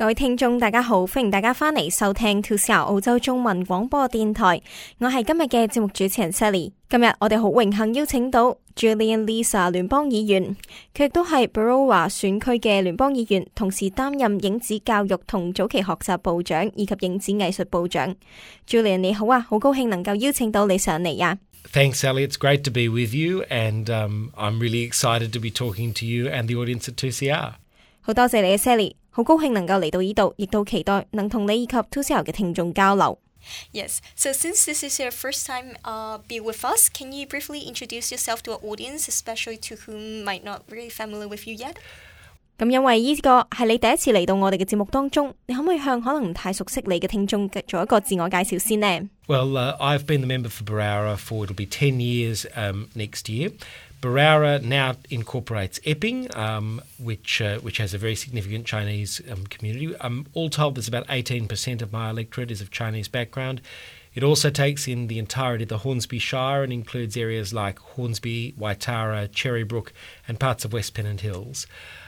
位聽眾大家好，歡迎大家返嚟收聽 2CR 澳洲中文廣播電台，我係今日嘅節目主持人 Sally。今日我哋好榮幸邀請到 Gillian Lisa 聯邦議員，佢亦都係 Berowra 選區嘅聯邦議員，同時擔任影子教育同早期學習部長以及影子藝術部長。Gillian 你好啊，好高興能夠邀請到你上嚟啊。 Thanks, Sally. It's great to be with you, and I'm really excited to be talking to you and the audience at 2CR. 好多謝你嘅 Sally， 好高興能夠嚟到呢度，亦都期待能同你以及 2CR 嘅聽眾交流。 Yes, so since this is your first time be with us, can you briefly introduce yourself to our audience, especially to whom might not really familiar with you yet? 咁因為呢個係你第一次嚟到我哋嘅節目當中，你可唔可以向可能唔太熟悉你嘅聽眾做一個自我介紹先呢？ Well, I've been the member for Berowra for it'll be 10 years next year. Berowra now incorporates Epping, which has a very significant Chinese community. All told, there's about 18% of my electorate is of Chinese background. It also takes in the entirety of the Hornsby Shire and includes areas like Hornsby, Waitara, Cherrybrook and parts of West Pennant Hills.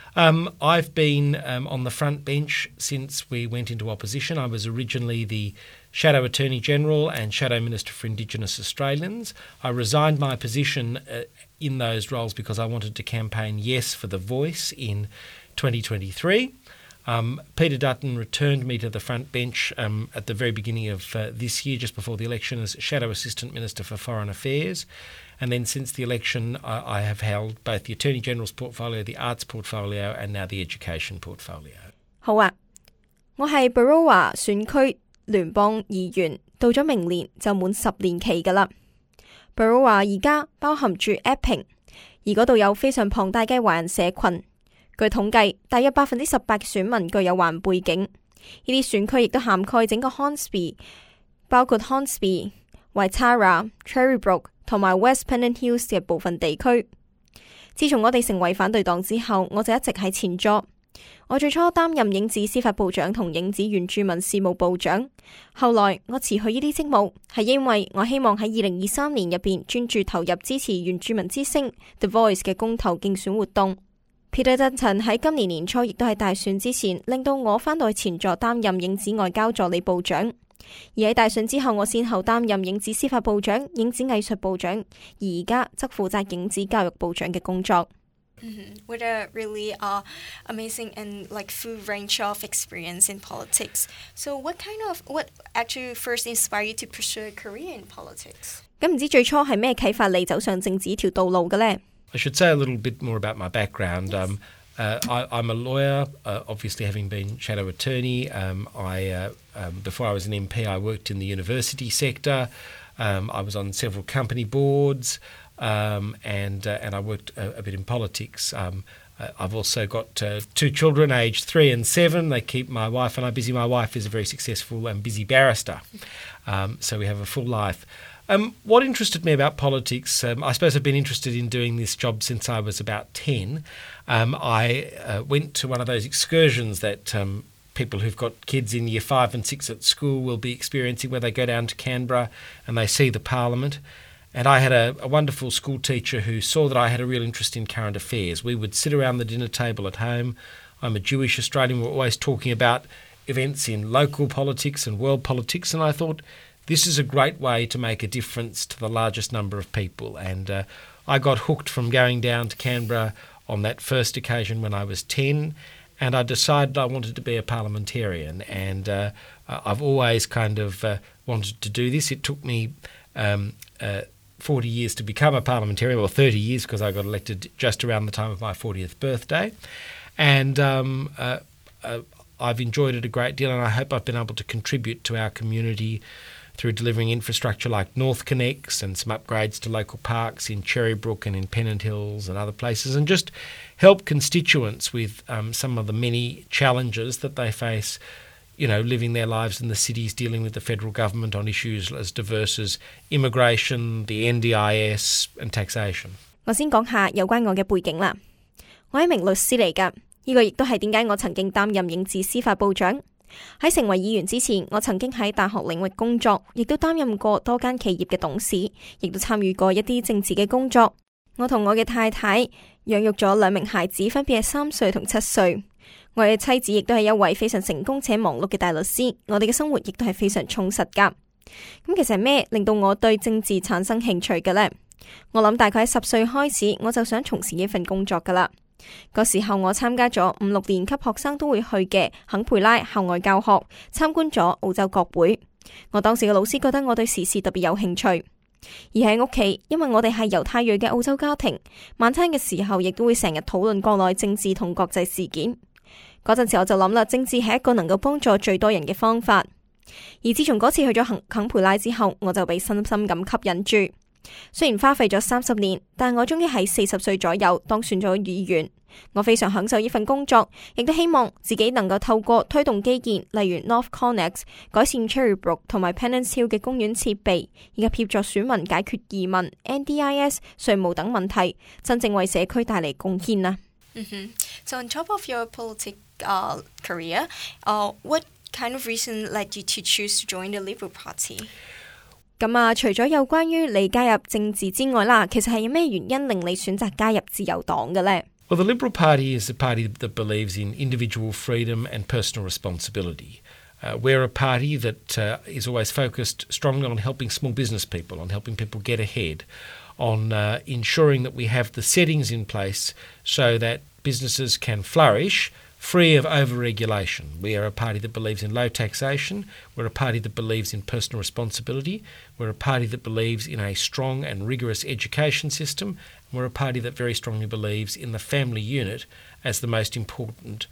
I've been on the front bench since we went into opposition. I was originally the Shadow Attorney-General and Shadow Minister for Indigenous Australians. I resigned my position in those roles because I wanted to campaign yes for the voice in 2023. Peter Dutton returned me to the front bench at the very beginning of this year, just before the election, as Shadow Assistant Minister for Foreign Affairs. And then since the election, I have held both the Attorney-General's portfolio, the Arts portfolio, and now the Education portfolio. 好啊，我係 Berowra 選區聯邦議員，到咗明年就滿10年期㗎喇。Berowra 而家包含住 Epping， 而嗰度有非常龐大嘅華人社群。據統計，大約 18% 嘅選民具有華人背景。呢啲選區亦都涵蓋整個 Hornsby， 包括 Hornsby、Waitara、Cherrybrook 同埋 West Pennant Hills 嘅部分地區。自從我哋成為反對黨之後，我就一直喺前座。我最初擔任影子司法部長同影子原住民事務部長，後來我辭去呢啲職務，係因為我希望喺2023年入邊專注投入支持原住民之聲 The Voice 嘅公投競選活動。Peter Dutton 喺今年年初亦都喺大選之前，令到我返到去前座擔任影子外交助理部長。而喺大選之後，我先後擔任影子司法部長、影子藝術部長，而而家則負責影子教育部長嘅工作。 With a really amazing and full range of experience in politics. So what actually first inspired you to pursue a career in politics? 咁唔知最初係咩啟發你走上政治呢條道路嘅呢？ I should say a little bit more about my background. I'm a lawyer, obviously having been Shadow Attorney. Before I was an MP, I worked in the university sector. I was on several company boards. And I worked a bit in politics. I've also got 2 children, aged 3 and 7. They keep my wife and I busy. My wife is a very successful and busy barrister. So we have a full life. What interested me about politics, I suppose I've been interested in doing this job since I was about 10. I went to one of those excursions that people who've got kids in year 5 and 6 at school will be experiencing, where they go down to Canberra and they see the Parliament. And I had a wonderful school teacher who saw that I had a real interest in current affairs. We would sit around the dinner table at home. I'm a Jewish Australian. We're always talking about events in local politics and world politics. And I thought, this is a great way to make a difference to the largest number of people. And I got hooked from going down to Canberra on that first occasion when I was 10. And I decided I wanted to be a parliamentarian. And I've always kind of wanted to do this. It took me 40 years to become a parliamentarian, or 30 years because I got elected just around the time of my 40th birthday. And I've enjoyed it a great deal, and I hope I've been able to contribute to our community through delivering infrastructure like North Connects and some upgrades to local parks in Cherrybrook and in Pennant Hills and other places, and just help constituents with some of the many challenges that they face, you know, living their lives in the cities, dealing with the federal government on issues as diverse as immigration, the NDIS and taxation. 我先講下有關我嘅背景啦。我係一名律師嚟㗎，呢個亦都係點解我曾經擔任影子司法部長。喺成為議員之前，我曾經喺大學領域工作，亦都擔任過多間企業嘅董事，亦都參與過一啲政治嘅工作。我同我嘅太太養育咗2名孩子，分別係3歲同7歲。 我嘅妻子亦都係一位非常成功且忙碌嘅大律師，我哋嘅生活亦都係非常充實㗎。咁其實係咩令到我對政治產生興趣嘅呢？我諗大概喺10歲開始，我就想從事呢份工作㗎啦。嗰時候我參加咗5、6年級學生都會去嘅肯培拉校外教學，參觀咗澳洲國會。我當時嘅老師覺得我對時事特別有興趣。而喺屋企，因為我哋係猶太裔嘅澳洲家庭，晚餐嘅時候亦都會成日討論國內政治同國際事件。嗰陣時我就諗啦，政治係一個能夠幫助最多人嘅方法。而自從嗰次去咗肯培拉之後，我就被深深咁吸引住。雖然花費咗30年，但我終於喺40歲左右當選咗議員。我非常享受呢份工作，亦都希望自己能夠透過推動基建，例如 North Connex 改善 Cherrybrook 同埋 Pennant Hill 嘅公園設備，以及協助選民解決移民、NDIS、稅務等問題，真正為社區帶嚟貢獻啊。 So on top of your political career, what kind of reason led you to choose to join the Liberal Party? 咁啊，除咗有關於你加入政治之外啦，其實係有咩原因令你選擇加入自由黨嘅呢？ Well, the Liberal Party is a party that believes in individual freedom and personal responsibility. We're a party that is always focused strongly on helping small business people, on helping people get ahead, on ensuring that we have the settings in place so that businesses can flourish free of over-regulation. We are a party that believes in low taxation. We're a party that believes in personal responsibility. We're a party that believes in a strong and rigorous education system. We're a party that very strongly believes in the family unit as the most important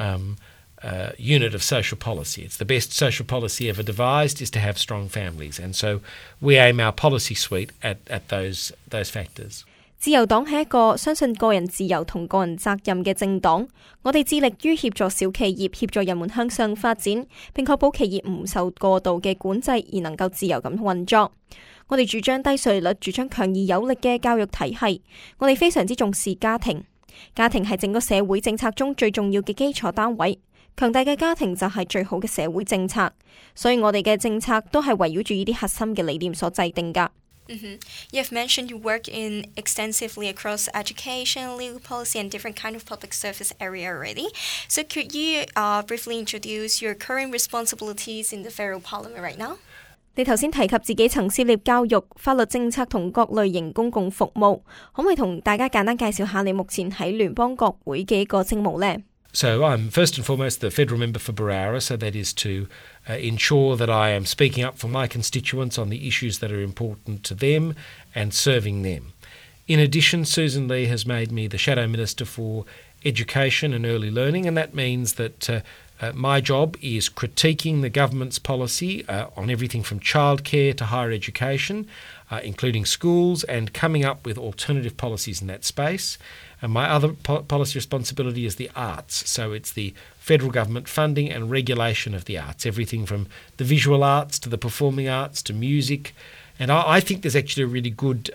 unit of social policy. It's the best social policy ever devised is to have strong families. And so we aim our policy suite at those factors. 自由黨係一個相信個人自由同個人責任嘅政黨，我哋致力於協助小企業，協助人們向上發展，並確保企業唔受過度嘅管制而能夠自由咁運作。我哋主張低稅率，主張強而有力嘅教育體系。我哋非常之重視家庭，家庭係整個社會政策中最重要嘅基礎單位。強大嘅家庭就係最好嘅社會政策，所以我哋嘅政策都係圍繞住呢啲核心嘅理念所制定㗎。 You have mentioned you work in extensively across education, legal policy, and different kind of public service area already. So could you briefly introduce your current responsibilities in the federal parliament right now? 你頭先提及自己曾涉獵教育、法律政策同各類型公共服務，可唔可以同大家簡單介紹下你目前喺聯邦國會嘅一個職務呢？ So I'm first and foremost the federal member for Barara, so that is to ensure that I am speaking up for my constituents on the issues that are important to them and serving them. In addition, Susan Lee has made me the Shadow Minister for Education and Early Learning, and that means that my job is critiquing the government's policy on everything from childcare to higher education, including schools, and coming up with alternative policies in that space. And my other policy responsibility is the arts. So it's the federal government funding and regulation of the arts, everything from the visual arts to the performing arts to music. And I think there's actually a really good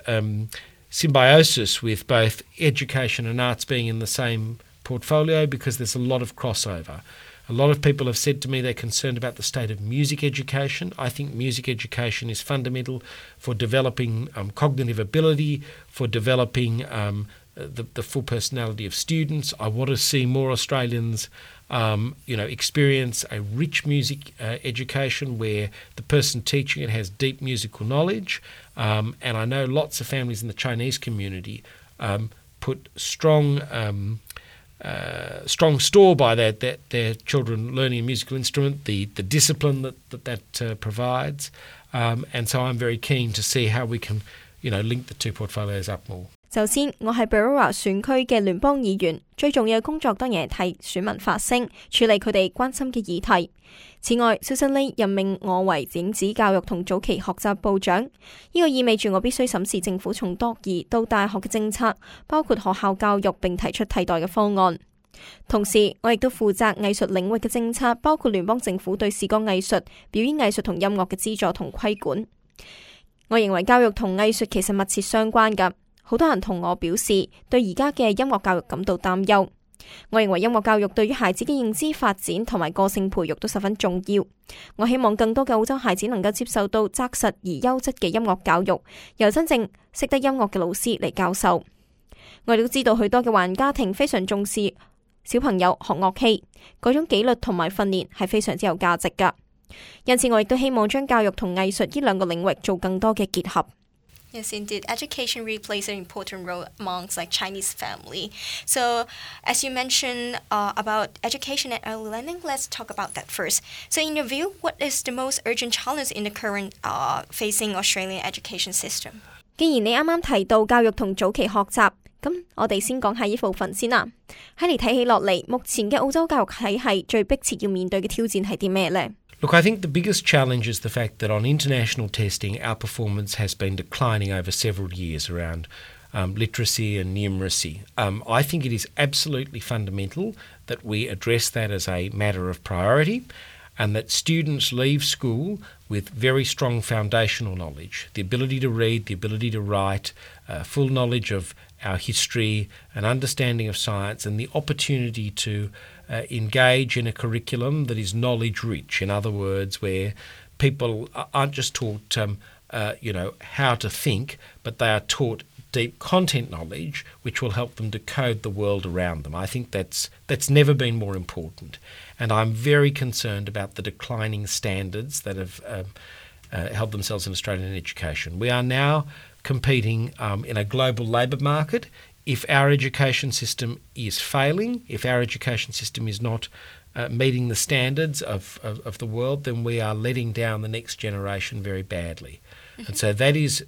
symbiosis with both education and arts being in the same portfolio because there's a lot of crossover. A lot of people have said to me they're concerned about the state of music education. I think music education is fundamental for developing cognitive ability, for developing the full personality of students. I want to see more Australians experience a rich music education where the person teaching it has deep musical knowledge. And I know lots of families in the Chinese community put strong store by that their children learning a musical instrument, the discipline that provides. And so I'm very keen to see how we can, link the two portfolios up more. 首先，我係 Barara 選區嘅聯邦議員，最重要嘅工作當然係替選民發聲，處理佢哋關心嘅議題。此外 Susan Lee 任命我為影子教育同早期學習部長，呢個意味住我必須審視政府從多兒到大學嘅政策，包括學校教育，並提出替代嘅方案。同時，我亦都負責藝術領域嘅政策，包括聯邦政府對視覺藝術、表演藝術同音樂嘅資助同規管。我認為教育同藝術其實密切相關㗎。好多人同我表示對而家嘅音樂教育感到擔憂。我認為音樂教育對於孩子嘅認知發展同埋個性培育都十分重要。我希望更多嘅澳洲孩子能夠接受到紮實而優質嘅音樂教育，由真正識得音樂嘅老師嚟教授。我哋都知道許多嘅華人家庭非常重視小朋友學樂器，嗰種紀律同埋訓練係非常之有價值㗎。因此我亦都希望將教育同藝術呢兩個領域做更多嘅結合。 Yes, indeed. Education really plays an important role amongst Chinese family. So, as you mentioned about education and early learning, let's talk about that first. So, in your view, what is the most urgent challenge in the current facing Australian education system? 既然你啱啱提到教育同早期學習，咁我哋先講下呢部分先啦。喺你睇起落嚟，目前嘅澳洲教育體系最迫切要面對嘅挑戰係啲咩呢？ Look, I think the biggest challenge is the fact that on international testing, our performance has been declining over several years around literacy and numeracy. I think it is absolutely fundamental that we address that as a matter of priority and that students leave school with very strong foundational knowledge, the ability to read, the ability to write, full knowledge of our history, an understanding of science, and the opportunity to engage in a curriculum that is knowledge-rich. In other words, where people aren't just taught, how to think, but they are taught deep content knowledge, which will help them decode the world around them. I think that's never been more important, and I'm very concerned about the declining standards that have held themselves in Australian education. We are now competing in a global labour market. If our education system is failing, if our education system is not meeting the standards of the world, then we are letting down the next generation very badly. And so that is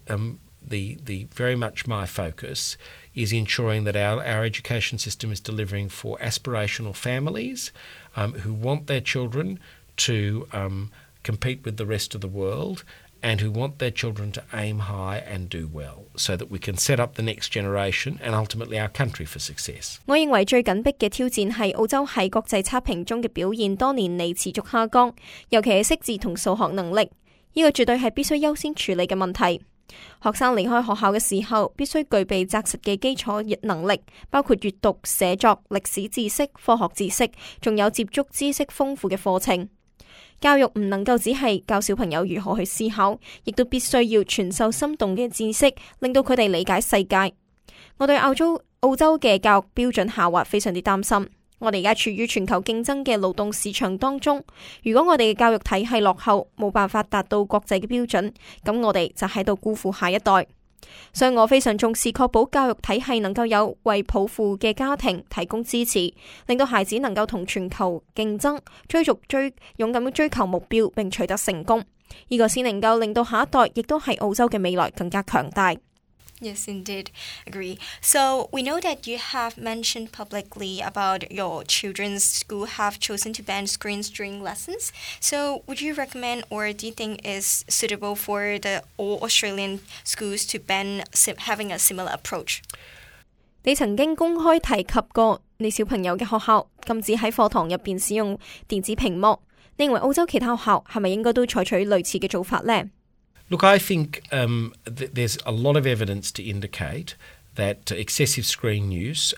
the very much my focus, is ensuring that our education system is delivering for aspirational families who want their children to compete with the rest of the world and who want their children to aim high and do well, so that we can set up the next generation and ultimately our country for success. 我認為最緊迫嘅挑戰係澳洲喺國際測評中嘅表現多年嚟持續下降，尤其係識字同數學能力，呢個絕對係必須優先處理嘅問題。學生離開學校嘅時候，必須具備紮實嘅基礎能力，包括閱讀、寫作、歷史知識、科學知識，仲有接觸知識豐富嘅課程。教育唔能夠只係教小朋友如何去思考，亦都必須要傳授生動嘅知識，令到佢哋理解世界。我對澳洲嘅教育標準下滑非常之擔心。我哋而家處於全球競爭嘅勞動市場當中，如果我哋嘅教育體系落後，冇辦法達到國際嘅標準，咁我哋就喺度辜負下一代。所以我非常重視確保教育體系能夠有為抱負嘅家庭提供支持，令到孩子能夠同全球競爭，勇敢追求目標並取得成功，呢個先能夠令到下一代亦都係澳洲嘅未來更加強大。 Yes, indeed. Agree. So we know that you have mentioned publicly about your children's school have chosen to ban screens during lessons. So would you recommend or do you think is suitable for the all Australian schools to ban having a similar approach? 你曾經公開提及過你小朋友嘅學校禁止喺課堂入邊使用電子屏幕，你認為澳洲其他學校係咪應該都採取類似嘅做法呢？ Look, I think there's a lot of evidence to indicate that excessive screen use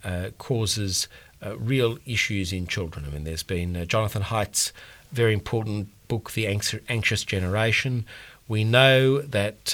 causes real issues in children. I mean, there's been Jonathan Haidt's very important book, The Anxious Generation. We know that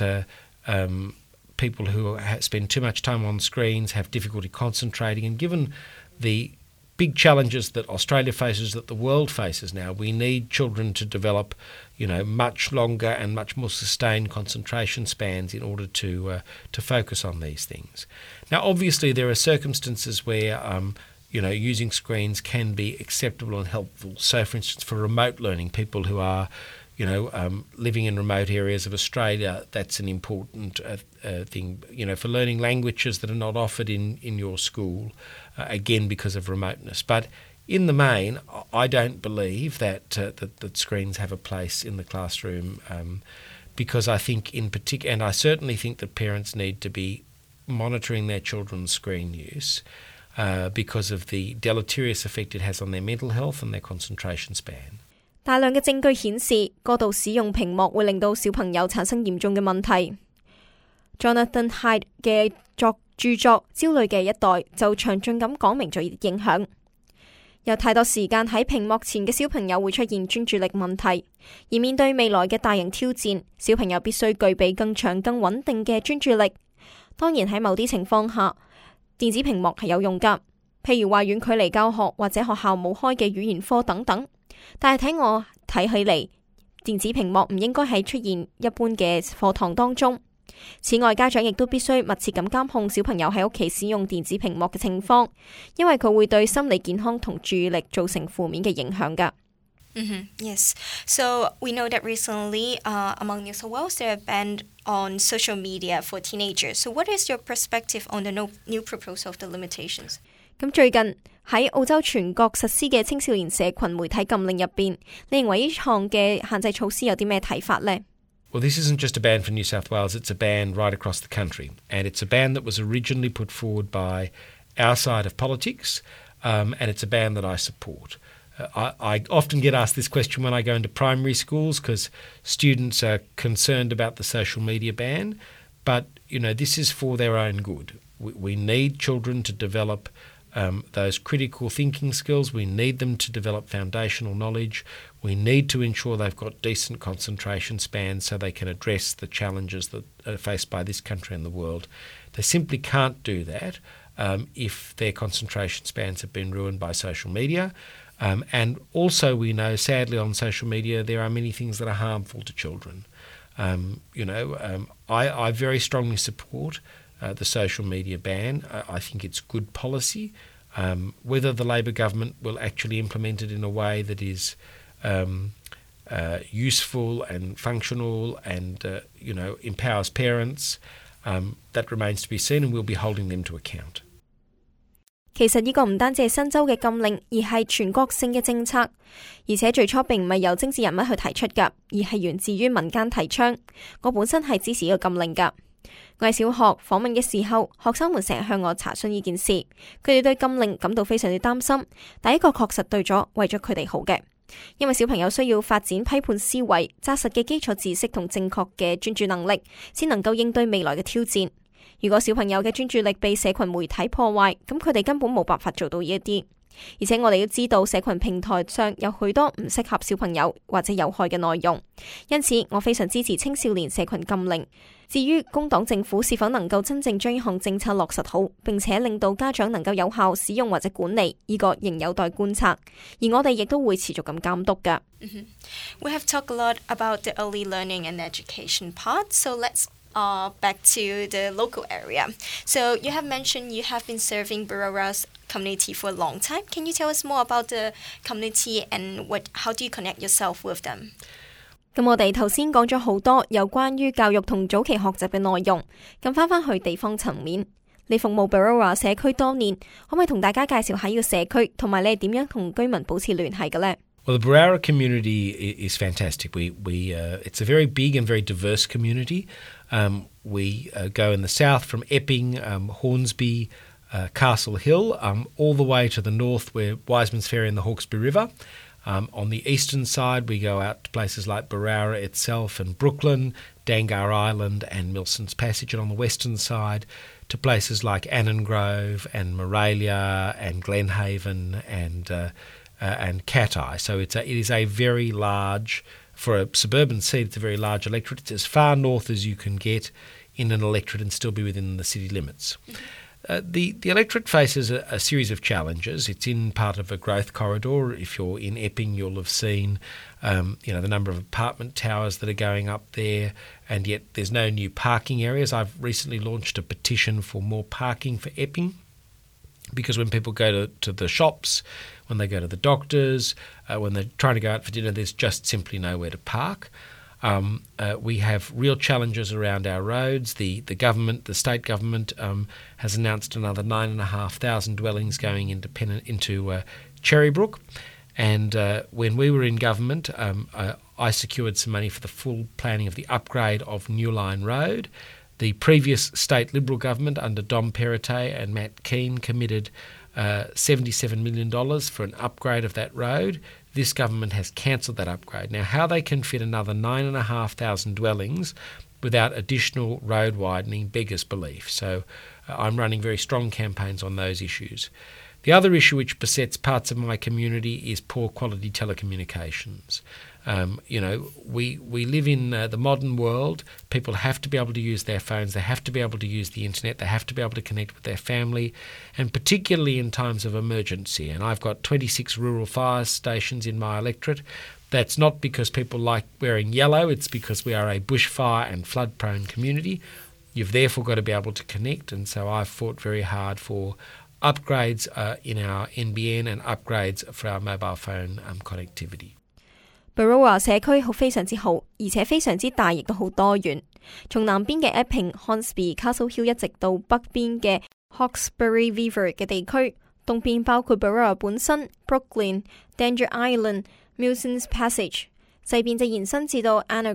people who spend too much time on screens have difficulty concentrating, and given the big challenges that Australia faces, that the world faces now, we need children to develop, much longer and much more sustained concentration spans in order to focus on these things. Now, obviously, there are circumstances where, using screens can be acceptable and helpful. So, for instance, for remote learning, people who are living in remote areas of Australia, that's an important thing. For learning languages that are not offered in your school, again because of remoteness. But in the main, I don't believe that that screens have a place in the classroom, because I think in particular, and I certainly think that parents need to be monitoring their children's screen use because of the deleterious effect it has on their mental health and their concentration span. 大量嘅證據顯示，過度使用屏幕會令到小朋友產生嚴重嘅問題。Jonathan Haidt 嘅著作《焦慮嘅一代》就詳盡咁講明咗呢啲影響。有太多時間喺屏幕前嘅小朋友會出現專注力問題，而面對未來嘅大型挑戰，小朋友必須具備更長、更穩定嘅專注力。當然喺某啲情況下，電子屏幕係有用㗎。 譬如話遠距離教學或者學校冇開嘅語言科等等。但係睇起嚟，電子屏幕唔應該係出現一般嘅課堂當中。此外，家長亦都必須密切咁監控小朋友喺屋企使用電子屏幕嘅情況，因為佢會對心理健康同注意力造成負面嘅影響㗎。 Yes. So we know that recently, among New South Wales, there are banned on social media for teenagers. So what is your perspective on the new proposal of the limitations? 咁最近喺澳洲全國實施嘅青少年社群媒體禁令入邊，你認為呢項嘅限制措施有啲咩睇法呢？ Well, this isn't just a ban for New South Wales, it's a ban right across the country. And it's a ban that was originally put forward by our side of politics, and it's a ban that I support. I often get asked this question when I go into primary schools because students are concerned about the social media ban. But, this is for their own good. We need children to develop those critical thinking skills. We need them to develop foundational knowledge. We need to ensure they've got decent concentration spans so they can address the challenges that are faced by this country and the world. They simply can't do that if their concentration spans have been ruined by social media. And also we know, sadly, on social media there are many things that are harmful to children. I very strongly support the social media ban. I think it's good policy. Whether the Labor government will actually implement it in a way that is useful and functional and empowers parents, that remains to be seen, and we'll be holding them to account. 其實呢個唔單止係新州嘅禁令，而係全國性嘅政策，而且最初並唔係由政治人物去提出㗎，而係源自於民間提倡。我本身係支持呢個禁令㗎。我喺小學訪問嘅時候，學生們成日向我查詢呢件事，佢哋對禁令感到非常之擔心。但呢個確實對咗為咗佢哋好嘅，因為小朋友需要發展批判思維、紮實嘅基礎知識同正確嘅專注能力，先能夠應對未來嘅挑戰。如果小朋友嘅專注力被社群媒體破壞，咁佢哋根本冇辦法做到呢一啲。而且我哋都知道社群平台上有許多唔適合小朋友或者有害嘅內容，因此我非常支持青少年社群禁令。至於工黨政府是否能夠真正將呢項政策落實好，並且令到家長能夠有效使用或者管理，呢個仍有待觀察。而我哋亦都會持續咁監督㗎。 We have talked a lot about the early learning and education part, so let's back to the local area. So you have mentioned you have been serving Berowra's community for a long time. Can you tell us more about the community and how do you connect yourself with them? 咁我哋頭先講咗好多有關於教育同早期學習嘅內容，咁返去地方層面，你服務 Berowra 社區多年，可唔可以同大家介紹下呢個社區，同埋你係點樣同居民保持聯繫嘅呢？ Well, the Berowra community is fantastic. It's a very big and very diverse community. We go in the south from Epping, Hornsby, Castle Hill, all the way to the north where Wiseman's Ferry and the Hawkesbury River. On the eastern side, we go out to places like Berowra itself and Brooklyn, Dangar Island and Milson's Passage, and on the western side to places like Annangrove and Moralia and Glenhaven and Cat-Eye. So it is a very large, for a suburban seat, it's a very large electorate. It's as far north as you can get in an electorate and still be within the city limits. The electorate faces a series of challenges. It's in part of a growth corridor. If you're in Epping, you'll have seen the number of apartment towers that are going up there, and yet there's no new parking areas. I've recently launched a petition for more parking for Epping, because when people go to the shops, when they go to the doctors, when they're trying to go out for dinner, there's just simply nowhere to park. We have real challenges around our roads. The government, the state government, has announced another 9,500 dwellings going into Cherrybrook. And when we were in government, I secured some money for the full planning of the upgrade of New Line Road. The previous state Liberal government under Dom Perrottet and Matt Keane committed $77 million for an upgrade of that road. This government has cancelled that upgrade. Now, how they can fit another 9,500 dwellings without additional road widening beggars belief. So I'm running very strong campaigns on those issues. The other issue which besets parts of my community is poor quality telecommunications. We live in the modern world. People have to be able to use their phones. They have to be able to use the internet. They have to be able to connect with their family, and particularly in times of emergency. And I've got 26 rural fire stations in my electorate. That's not because people like wearing yellow. It's because we are a bushfire and flood-prone community. You've therefore got to be able to connect, and so I've fought very hard for upgrades in our NBN and upgrades for our mobile phone connectivity. Berowra 社區非常之好，而且非常之大，亦都好多元。從南邊嘅 Epping、Hornsby、Castle Hill 一直到北邊嘅 Hawkesbury River 嘅地區，東邊包括 Berowra 本身、Brooklyn、Danger Island、Milsons Passage， 西邊就延伸至到 Anna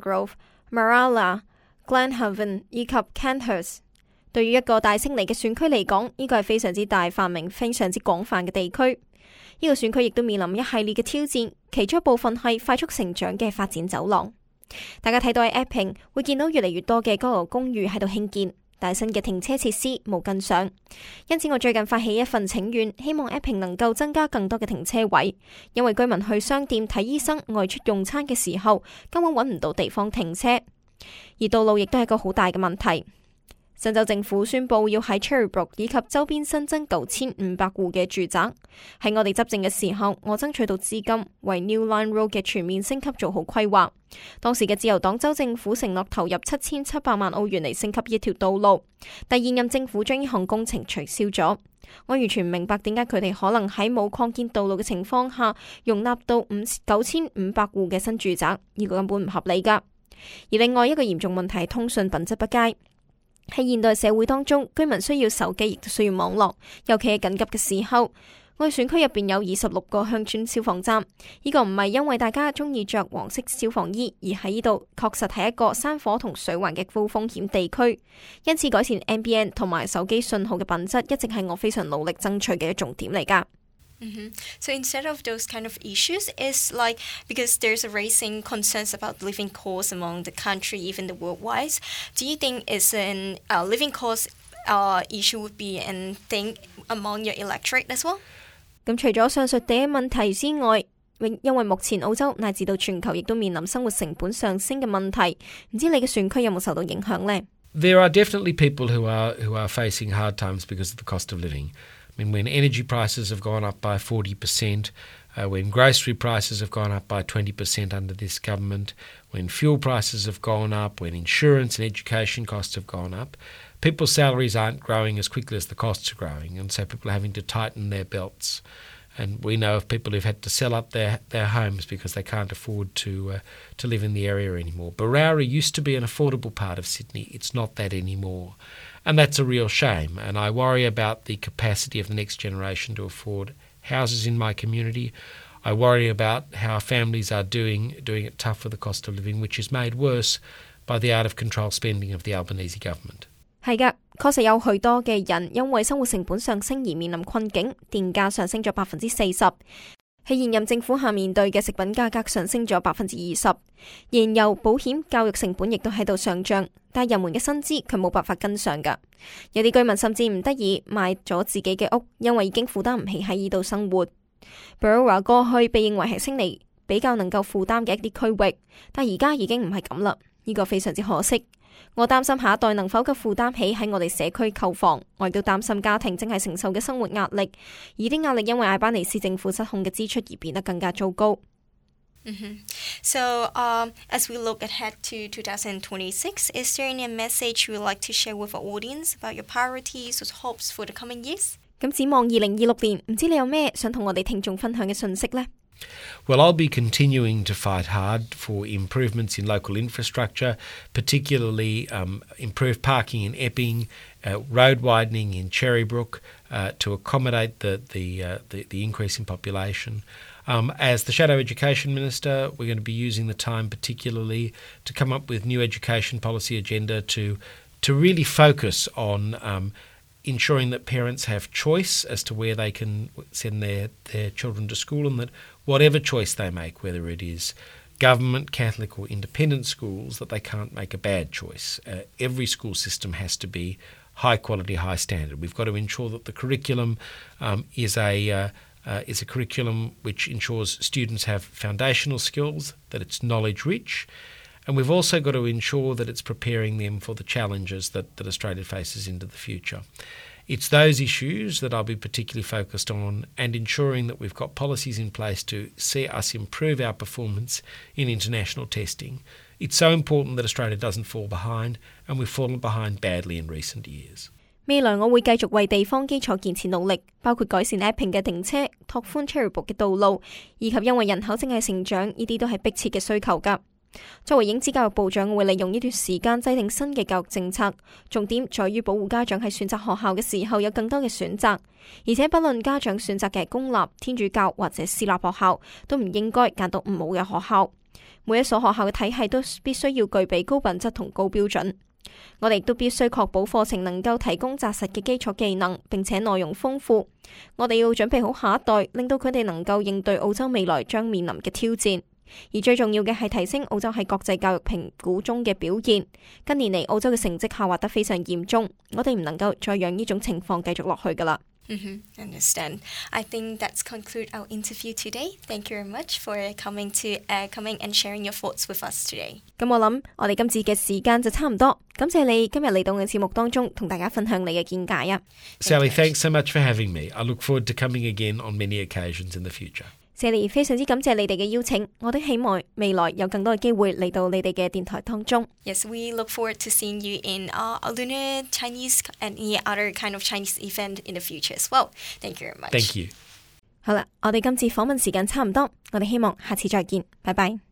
Grove、Maralla、Glenhaven 以及 Canthurst。對於一個大悉尼嘅選區嚟講，呢個係非常之大、繁榮、非常之廣泛嘅地區。呢個選區亦都面臨一系列嘅挑戰，其中一部分係快速成長嘅發展走廊。大家睇到喺 Epping 會見到越嚟越多嘅高樓公寓喺度興建，但係新嘅停車設施冇跟上。因此我最近發起一份請願，希望 Epping 能夠增加更多嘅停車位，因為居民去商店睇醫生、外出用餐嘅時候根本揾唔到地方停車，而道路亦都係一個好大嘅問題。新州政府宣布要喺 Cherrybrook 以及周邊新增9500戶嘅住宅。喺我哋執政嘅時候，我爭取到資金，為 New Line Road 嘅全面升級做好規劃。當時嘅自由黨州政府承諾投入7700萬澳元嚟升級呢條道路，但現任政府將呢項工程取消咗。我完全唔明白點解佢哋可能喺冇擴建道路嘅情況下，容納到9500戶嘅新住宅，呢個根本唔合理㗎。而另外一個嚴重問題係通訊品質不佳。喺現代社會當中，居民需要手機，亦都需要網絡，尤其係緊急嘅時候。我哋選區入邊有26個鄉村消防站，呢個唔係因為大家中意着黃色消防衣，而喺呢度確實係一個山火同水患嘅高風險地區。因此改善 NBN 同埋手機信號嘅品質，一直係我非常努力爭取嘅重點嚟㗎。 So instead of those kind of issues, it's like because there's a raising concerns about living costs among the country, even the worldwide. Do you think it's an living cost issue would be a thing among your electorate as well? 咁除咗上述第一問題之外，因為目前澳洲乃至到全球亦都面臨生活成本上升嘅問題，唔知你嘅選區有冇受到影響呢？ There are definitely people who are facing hard times because of the cost of living. I mean, when energy prices have gone up by 40%, when grocery prices have gone up by 20% under this government, when fuel prices have gone up, when insurance and education costs have gone up, people's salaries aren't growing as quickly as the costs are growing, and so people are having to tighten their belts. And we know of people who've had to sell up their homes because they can't afford to live in the area anymore. Berowra used to be an affordable part of Sydney. It's not that anymore. And that's a real shame. And I worry about the capacity of the next generation to afford houses in my community. I worry about how families are doing it tough with the cost of living, which is made worse by the out-of-control spending of the Albanese government. 係㗎，確實有許多嘅人因為生活成本上升而面臨困境，電價上升咗40%。喺現任政府下面對嘅食品價格上升咗20%，燃油、保險、教育成本亦都喺度上漲，但係人們嘅薪資佢冇辦法跟上㗎。有啲居民甚至唔得已賣咗自己嘅屋，因為已經負擔唔起喺呢度生活。Berowra 過去被認為係悉尼比較能夠負擔嘅一啲區域，但而家已經唔係咁啦，呢個非常之可惜。我擔心下一代能否夠負擔起喺我哋社區購房，我亦都擔心家庭正係承受嘅生活壓力，而啲壓力因為艾班尼斯政府失控嘅支出而變得更加糟糕。 So, as we look ahead to 2026, is there any message you would like to share with our audience about your priorities or hopes for the coming years? 咁展望2026年，唔知你有咩想同我哋聽眾分享嘅信息呢？ Well, I'll be continuing to fight hard for improvements in local infrastructure, particularly improved parking in Epping, road widening in Cherrybrook to accommodate the increase in population. As the Shadow Education Minister, we're going to be using the time particularly to come up with new education policy agenda to really focus on ensuring that parents have choice as to where they can send their children to school, and that whatever choice they make, whether it is government, Catholic or independent schools, that they can't make a bad choice. Every school system has to be high quality, high standard. We've got to ensure that the curriculum is a curriculum which ensures students have foundational skills, that it's knowledge rich, and we've also got to ensure that it's preparing them for the challenges that Australia faces into the future. It's those issues that I'll be particularly focused on, and ensuring that we've got policies in place to see us improve our performance in international testing. It's so important that Australia doesn't fall behind, and we've fallen behind badly in recent years. 未來我會繼續為地方基礎建設努力，包括改善 Epping 嘅停車、拓寬 Cherrybrook 嘅道路，以及因為人口正係成長，呢啲都係迫切嘅需求㗎。作為影子教育部長，我會利用呢段時間制定新嘅教育政策，重點在於保護家長喺選擇學校嘅時候有更多嘅選擇，而且不論家長選擇嘅係公立、天主教或者私立學校，都唔應該揀到唔好嘅學校。每一所學校嘅體系都必須要具備高品質同高標準。我哋亦都必須確保課程能夠提供紮實嘅基礎技能，並且內容豐富。我哋要準備好下一代，令到佢哋能夠應對澳洲未來將面臨嘅挑戰。而最重要嘅係提升澳洲喺國際教育評估中嘅表現。近年嚟澳洲嘅成績下滑得非常嚴重，我哋唔能夠再讓呢種情況繼續落去㗎啦。 Understand. I think that's conclude our interview today. Thank you very much for coming and sharing your thoughts with us today. 咁我諗我哋今次嘅時間就差唔多，感謝你今日嚟到我嘅節目當中，同大家分享你嘅見解啊。 Sally, thanks so much for having me. I look forward to coming again on many occasions in the future. Sally 非常之感謝你哋嘅邀請，我都希望未來有更多嘅機會嚟到你哋嘅電台當中。 Yes, we look forward to seeing you in a Lunar Chinese and any other kind of Chinese event in the future as well. Thank you very much. Thank you. 好啦，我哋今次訪問時間差唔多，我哋希望下次再見，拜拜。